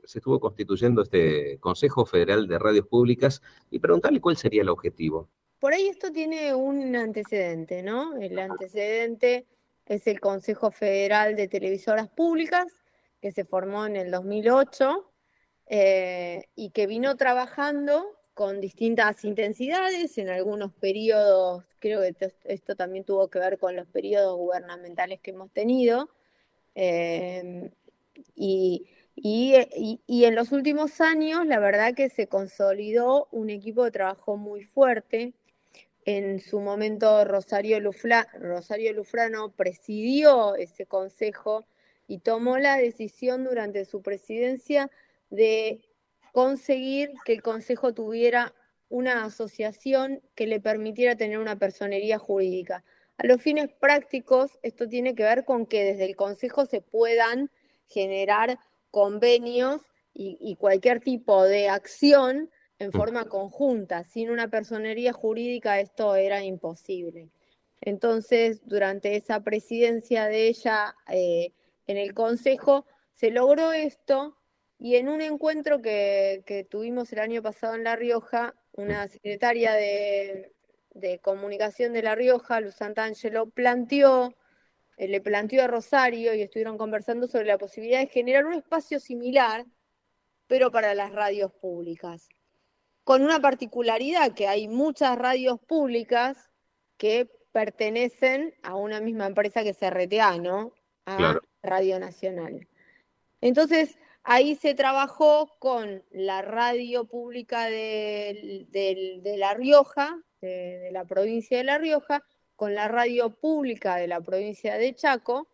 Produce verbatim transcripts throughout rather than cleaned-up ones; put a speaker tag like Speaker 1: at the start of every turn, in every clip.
Speaker 1: se estuvo constituyendo este Consejo Federal de Radios Públicas y preguntarle cuál sería el objetivo.
Speaker 2: Por ahí esto tiene un antecedente, ¿no? El antecedente es el Consejo Federal de Televisoras Públicas, que se formó en el dos mil ocho eh, y que vino trabajando con distintas intensidades en algunos periodos. Creo que esto, esto también tuvo que ver con los periodos gubernamentales que hemos tenido. Eh, y, y, y, y en los últimos años, la verdad que se consolidó un equipo de trabajo muy fuerte. En su momento Rosario, Lufla, Rosario Lufrano presidió ese consejo y tomó la decisión durante su presidencia de conseguir que el consejo tuviera una asociación que le permitiera tener una personería jurídica. A los fines prácticos, esto tiene que ver con que desde el consejo se puedan generar convenios y, y cualquier tipo de acción en forma conjunta. Sin una personería jurídica esto era imposible. Entonces, durante esa presidencia de ella eh, en el Consejo, se logró esto y en un encuentro que, que tuvimos el año pasado en La Rioja, una secretaria de, de Comunicación de La Rioja, Luz Santangelo, planteó, eh, le planteó a Rosario y estuvieron conversando sobre la posibilidad de generar un espacio similar, pero para las radios públicas, con una particularidad que hay muchas radios públicas que pertenecen a una misma empresa que es R T A, ¿no? A
Speaker 1: Claro.
Speaker 2: Radio Nacional. Entonces, ahí se trabajó con la radio pública de, de, de La Rioja, de, de la provincia de La Rioja, con la radio pública de la provincia de Chaco,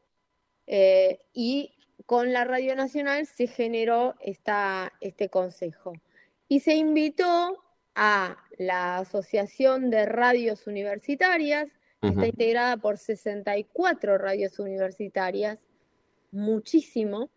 Speaker 2: eh, y con la Radio Nacional se generó esta, este consejo. Y se invitó a la Asociación de Radios Universitarias, que está
Speaker 1: Ujú.
Speaker 2: integrada por sesenta y cuatro radios universitarias, muchísimo,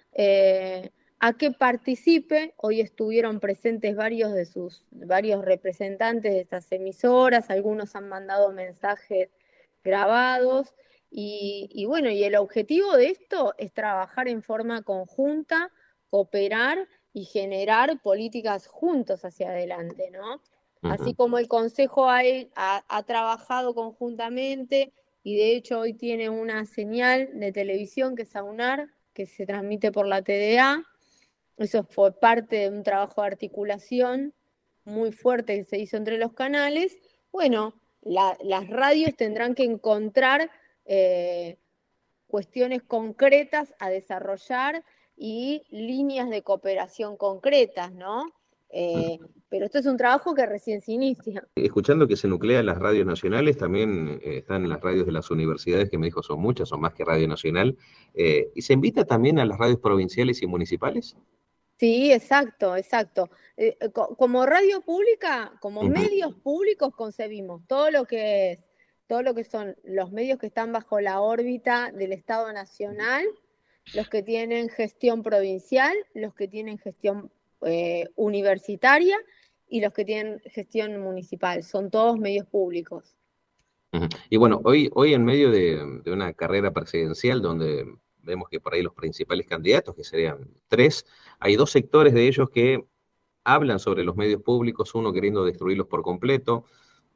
Speaker 2: eh, a que participe. Hoy estuvieron presentes varios de sus, varios representantes de estas emisoras, algunos han mandado mensajes grabados, y, y bueno, y el objetivo de esto es trabajar en forma conjunta, cooperar y generar políticas juntos hacia adelante, ¿no? Así
Speaker 1: Ujú.
Speaker 2: como el Consejo ha, ha, ha trabajado conjuntamente y de hecho hoy tiene una señal de televisión que es AUNAR, que se transmite por la T D A. Eso fue parte de un trabajo de articulación muy fuerte que se hizo entre los canales. Bueno, la, las radios tendrán que encontrar eh, cuestiones concretas a desarrollar y líneas de cooperación concretas, ¿no? Eh, pero esto es un trabajo que recién se inicia.
Speaker 1: Escuchando que se nuclean las radios nacionales, también eh, están las radios de las universidades, que me dijo son muchas, son más que Radio Nacional, eh, y se invita también a las radios provinciales y municipales.
Speaker 2: Sí, exacto, exacto. Eh, co- como radio pública, como
Speaker 1: Ujú.
Speaker 2: medios públicos concebimos todo lo que es, todo lo que son los medios que están bajo la órbita del Estado Nacional, los que tienen gestión provincial, los que tienen gestión eh, universitaria y los que tienen gestión municipal. Son todos medios públicos.
Speaker 1: Ujú. Y bueno, hoy, hoy en medio de, de una carrera presidencial donde vemos que por ahí los principales candidatos, que serían tres, hay dos sectores de ellos que hablan sobre los medios públicos, uno queriendo destruirlos por completo,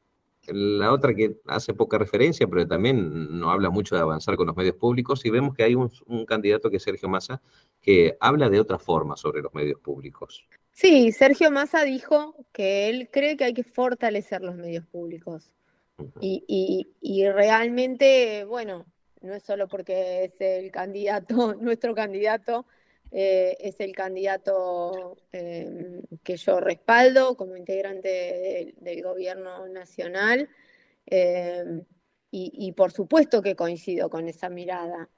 Speaker 1: la otra que hace poca referencia, pero también no habla mucho de avanzar con los medios públicos, y vemos que hay un, un candidato que es Sergio Massa, que habla de otra forma sobre los medios públicos.
Speaker 2: Sí, Sergio Massa dijo que él cree que hay que fortalecer los medios públicos.
Speaker 1: Ujú.
Speaker 2: Y, y, y realmente, bueno, no es solo porque es el candidato, nuestro candidato, eh, es el candidato eh, que yo respaldo como integrante de- del gobierno nacional, eh, y, y por supuesto que coincido con esa mirada,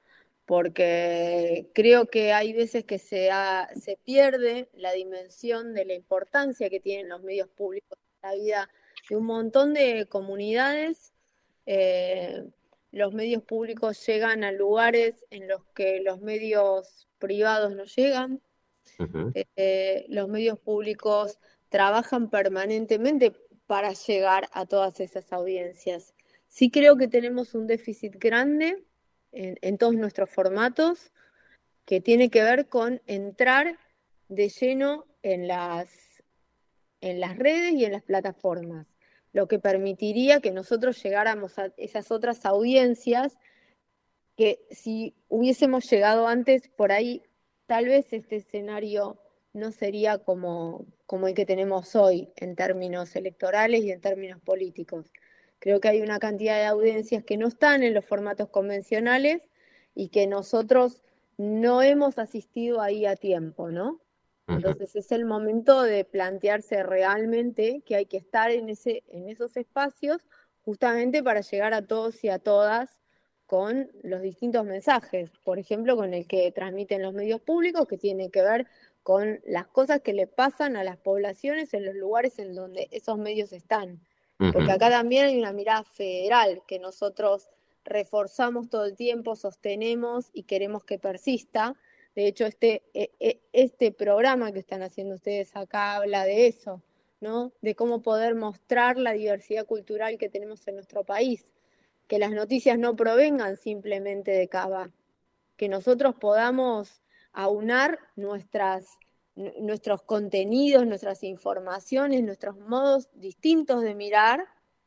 Speaker 2: porque creo que hay veces que se, ha- se pierde la dimensión de la importancia que tienen los medios públicos en la vida de un montón de comunidades. eh, los medios públicos llegan a lugares en los que los medios privados no llegan.
Speaker 1: Ujú.
Speaker 2: Eh, los medios públicos trabajan permanentemente para llegar a todas esas audiencias. Sí creo que tenemos un déficit grande en, en todos nuestros formatos que tiene que ver con entrar de lleno en las, en las redes y en las plataformas, lo que permitiría que nosotros llegáramos a esas otras audiencias que si hubiésemos llegado antes por ahí, tal vez este escenario no sería como, como el que tenemos hoy en términos electorales y en términos políticos. Creo que hay una cantidad de audiencias que no están en los formatos convencionales y que nosotros no hemos asistido ahí a tiempo, ¿no?
Speaker 1: Ujú.
Speaker 2: Entonces es el momento de plantearse realmente que hay que estar en ese, en esos espacios justamente para llegar a todos y a todas con los distintos mensajes, por ejemplo, con el que transmiten los medios públicos, que tiene que ver con las cosas que le pasan a las poblaciones en los lugares en donde esos medios están. Porque
Speaker 1: Ujú.
Speaker 2: acá también hay una mirada federal que nosotros reforzamos todo el tiempo, sostenemos y queremos que persista. De hecho, este, e, e, este programa que están haciendo ustedes acá habla de eso, ¿no? De cómo poder mostrar la diversidad cultural que tenemos en nuestro país, que las noticias no provengan simplemente de Cava, que nosotros podamos aunar nuestras, nuestros contenidos, nuestras informaciones, nuestros modos distintos de mirar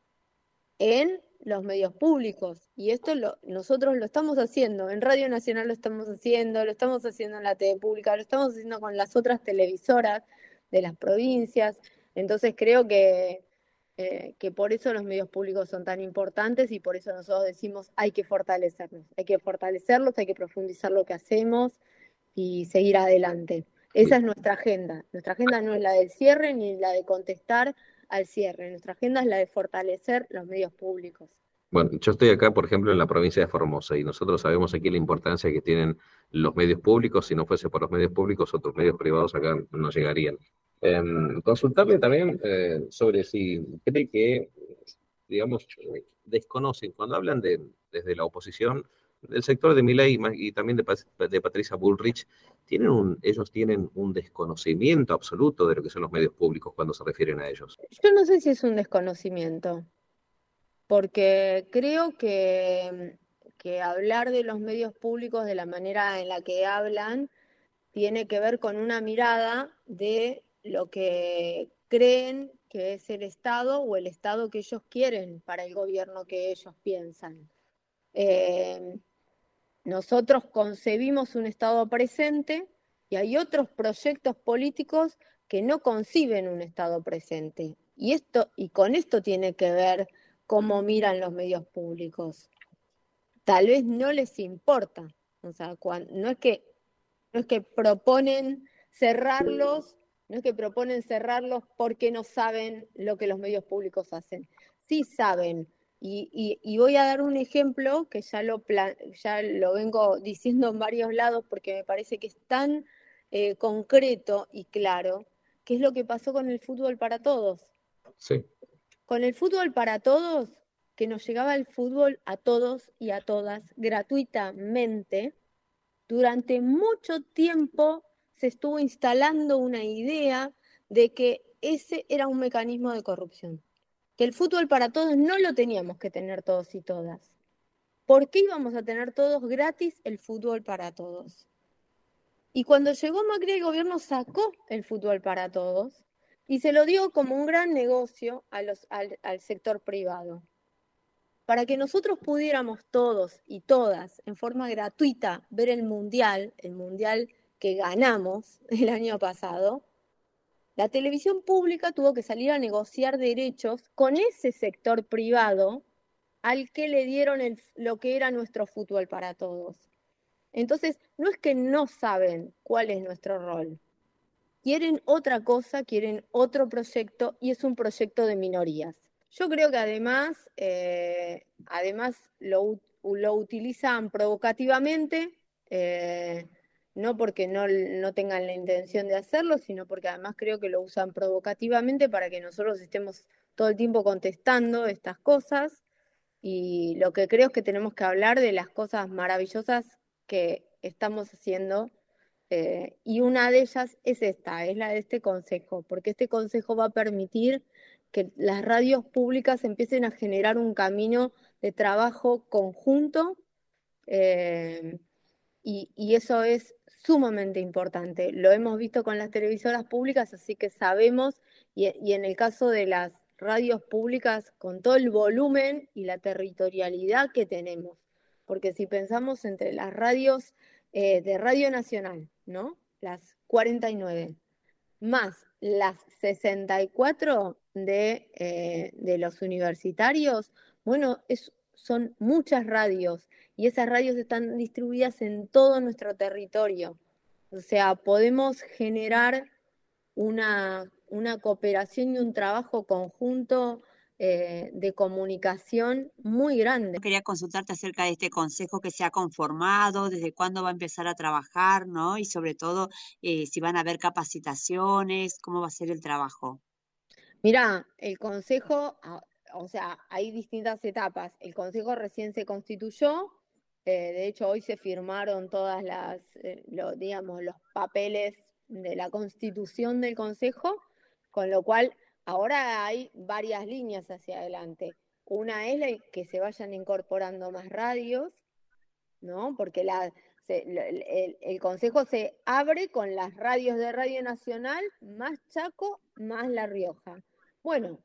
Speaker 2: en los medios públicos. Y esto lo, nosotros lo estamos haciendo, en Radio Nacional lo estamos haciendo, lo estamos haciendo en la T V pública, lo estamos haciendo con las otras televisoras de las provincias. Entonces creo que, eh, que por eso los medios públicos son tan importantes y por eso nosotros decimos hay que fortalecerlos, hay que fortalecerlos, hay que profundizar lo que hacemos y seguir adelante. Esa es nuestra agenda. Nuestra agenda no es la del cierre ni la de contestar al cierre. Nuestra agenda es la de fortalecer los medios públicos.
Speaker 1: Bueno, yo estoy acá, por ejemplo, en la provincia de Formosa y nosotros sabemos aquí la importancia que tienen los medios públicos. Si no fuese por los medios públicos, otros medios privados acá no llegarían. Em, consultarle también eh, sobre si cree que, digamos, eh, desconocen, cuando hablan de, desde la oposición, del sector de Milei y, ma- y también de, Pa- de Patricia Bullrich, tienen un, ellos tienen un desconocimiento absoluto de lo que son los medios públicos cuando se refieren a ellos.
Speaker 2: Yo no sé si es un desconocimiento, porque creo que, que hablar de los medios públicos de la manera en la que hablan tiene que ver con una mirada de lo que creen que es el Estado o el Estado que ellos quieren para el gobierno que ellos piensan. Eh, Nosotros concebimos un Estado presente y hay otros proyectos políticos que no conciben un Estado presente. Y, esto, y con esto tiene que ver cómo miran los medios públicos. Tal vez no les importa. O sea, cuando, no es que no es que proponen cerrarlos, no es que proponen cerrarlos porque no saben lo que los medios públicos hacen. Sí saben. Y, y, y voy a dar un ejemplo que ya lo, plan, ya lo vengo diciendo en varios lados porque me parece que es tan eh, concreto y claro, que es lo que pasó con el fútbol para todos.
Speaker 1: Sí.
Speaker 2: Con el fútbol para todos, que nos llegaba el fútbol a todos y a todas gratuitamente, durante mucho tiempo se estuvo instalando una idea de que ese era un mecanismo de corrupción, que el fútbol para todos no lo teníamos que tener todos y todas. ¿Por qué íbamos a tener todos gratis el fútbol para todos? Y cuando llegó Macri, el gobierno sacó el fútbol para todos y se lo dio como un gran negocio a los, al, al sector privado para que nosotros pudiéramos todos y todas en forma gratuita ver el mundial, el mundial que ganamos el año pasado, la televisión pública tuvo que salir a negociar derechos con ese sector privado al que le dieron el, lo que era nuestro fútbol para todos. Entonces, no es que no saben cuál es nuestro rol. Quieren otra cosa, quieren otro proyecto y es un proyecto de minorías. Yo creo que además, eh, además lo, lo utilizan provocativamente, eh, no porque no, no tengan la intención de hacerlo, sino porque además creo que lo usan provocativamente para que nosotros estemos todo el tiempo contestando estas cosas. Y lo que creo es que tenemos que hablar de las cosas maravillosas que estamos haciendo. Eh, y una de ellas es esta, es la de este consejo, porque este consejo va a permitir que las radios públicas empiecen a generar un camino de trabajo conjunto, eh, y, y eso es sumamente importante. Lo hemos visto con las televisoras públicas, así que sabemos, y, y en el caso de las radios públicas, con todo el volumen y la territorialidad que tenemos. Porque si pensamos entre las radios eh, de Radio Nacional, ¿no? Las cuarenta y nueve más las sesenta y cuatro de, eh, de los universitarios, bueno, es, son muchas radios y esas radios están distribuidas en todo nuestro territorio. O sea, podemos generar una, una cooperación y un trabajo conjunto eh, de comunicación muy grande.
Speaker 3: Quería consultarte acerca de este consejo que se ha conformado, desde cuándo va a empezar a trabajar, ¿no? Y sobre todo, eh, si van a haber capacitaciones, cómo va a ser el trabajo.
Speaker 2: Mirá, el consejo, ah, o sea, hay distintas etapas. El consejo recién se constituyó, eh, de hecho hoy se firmaron todas las, eh, lo- digamos, los papeles de la constitución del consejo, con lo cual ahora hay varias líneas hacia adelante. Una es la que se vayan incorporando más radios, ¿no? Porque la, se- el, el- el consejo se abre con las radios de Radio Nacional, más Chaco, más La Rioja. Bueno,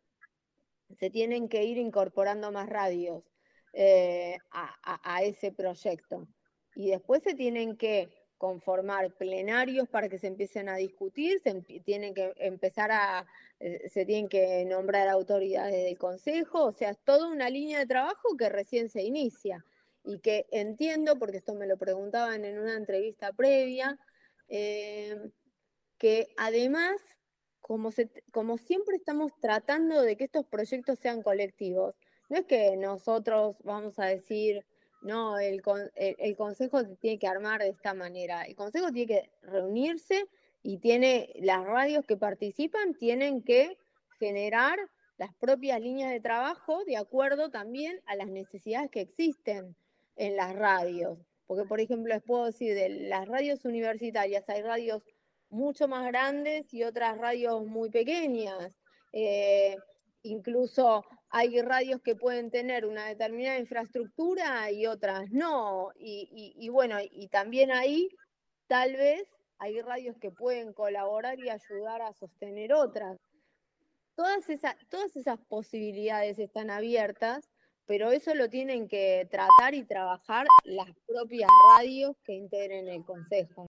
Speaker 2: se tienen que ir incorporando más radios eh, a, a- a ese proyecto. Y después se tienen que conformar plenarios para que se empiecen a discutir, se empi- tienen que empezar a, eh, se tienen que nombrar autoridades del consejo, o sea, es toda una línea de trabajo que recién se inicia y que entiendo, porque esto me lo preguntaban en una entrevista previa, eh, que además, como, se, como siempre estamos tratando de que estos proyectos sean colectivos, no es que nosotros vamos a decir, no, el, con- el, el consejo se tiene que armar de esta manera, el consejo tiene que reunirse y tiene, las radios que participan tienen que generar las propias líneas de trabajo de acuerdo también a las necesidades que existen en las radios. Porque, por ejemplo, les puedo decir, de las radios universitarias hay radios mucho más grandes y otras radios muy pequeñas. Eh, incluso hay radios que pueden tener una determinada infraestructura y otras no. Y, y, y bueno, y también ahí tal vez hay radios que pueden colaborar y ayudar a sostener otras. Todas, esa, todas esas posibilidades están abiertas, pero eso lo tienen que tratar y trabajar las propias radios que integren el consejo.